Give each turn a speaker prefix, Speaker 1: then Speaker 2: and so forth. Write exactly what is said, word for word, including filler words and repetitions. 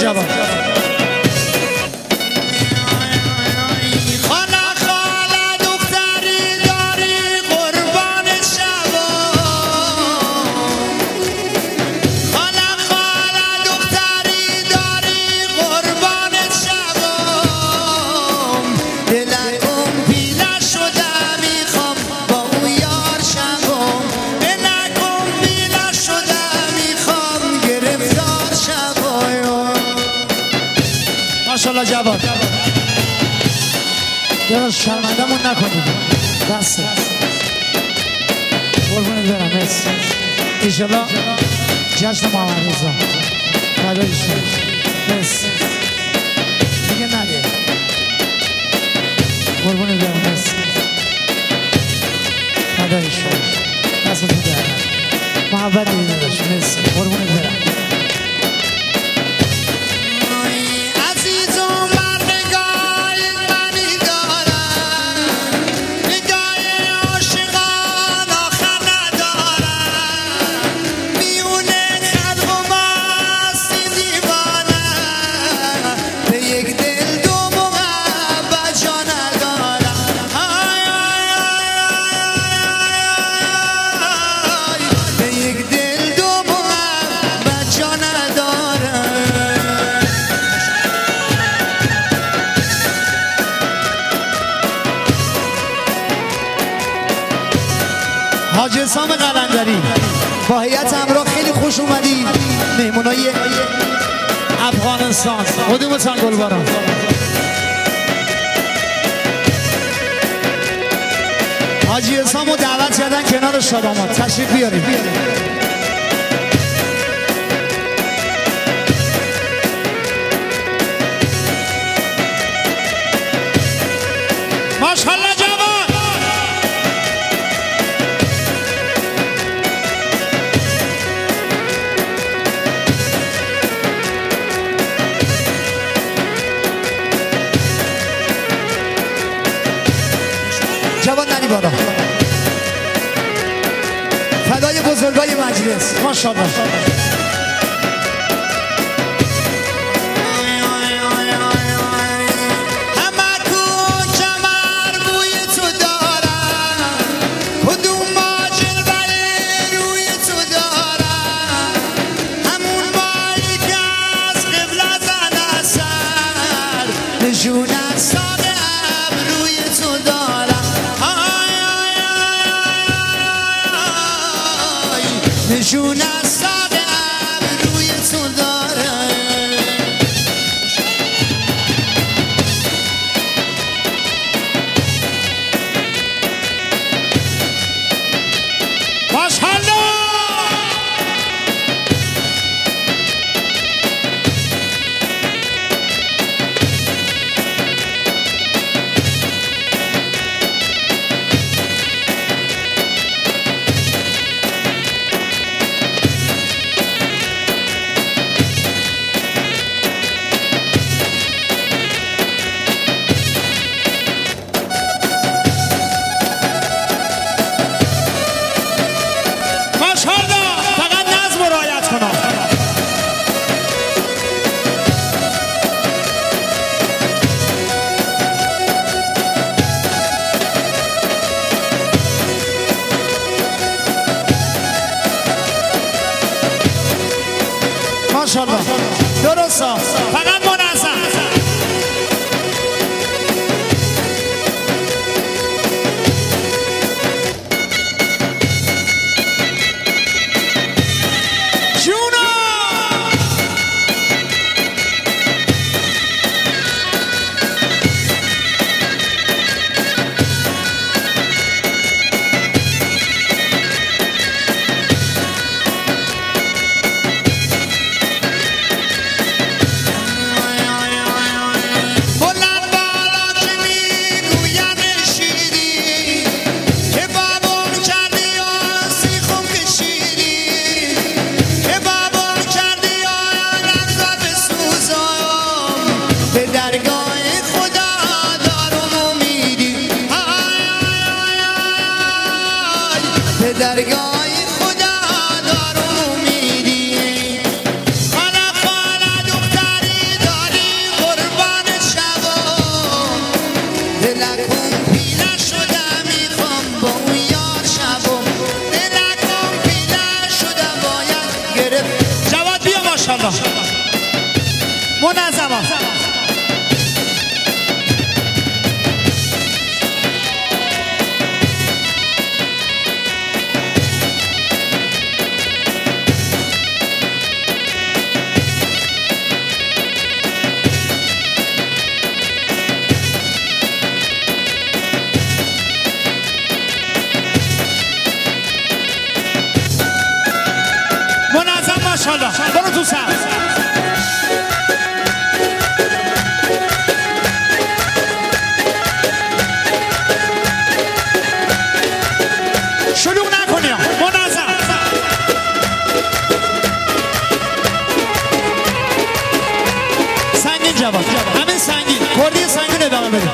Speaker 1: جوان. ماشاءالله جواد یه شرمندمون نکنید دسته قربونت برم مرسی ایشالله جشن محمد رضا فدای شما مرسی دیگه نده قربونت برم مرسی فدای شما دستتون درم محبت دیده داشت مرسی قربونت برم حاج حسام قلندری با هیئت همراه خیلی خوش اومدید مهمونای افغانستان خودمون گلباران حاجی حسام رو دعوت کردن کنار شادامات تشریف بیارید ماشاءالله جوان نری بالا فدای بزرگای مجلس ماشاءالله نشون از ساقم روی تو داره ماشاءالله ماشاءالله درسته فقط منظم جونا ماشاءالله برو تو سر شلوغ نکنیم منظم سنگین جواد همین سنگین کردی سنگین ادامه بده